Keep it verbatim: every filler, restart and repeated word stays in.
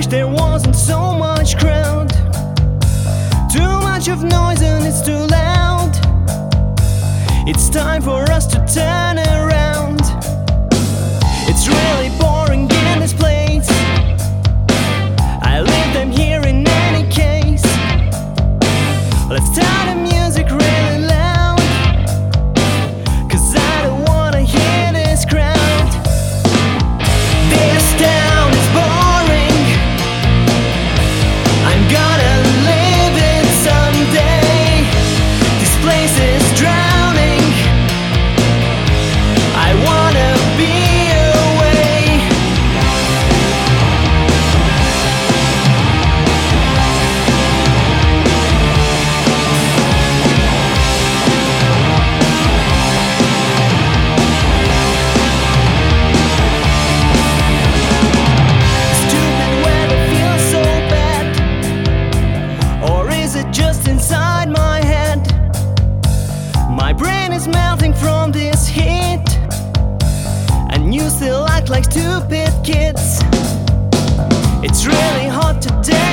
wish there wasn't so much crowd. Too much of noise and it's too loud. It's time for us to turn around. It's really boring in this place. I leave them here in any case. Let's turn the music really loud, 'cause I don't wanna hear this crowd. This town is boring. I'm gonna live it someday. This place is drowning. I wanna be away. Stupid weather feels so bad. Or is it just inside my head? My brain is melting from this heat, and you still act like stupid kids. It's really hard to take.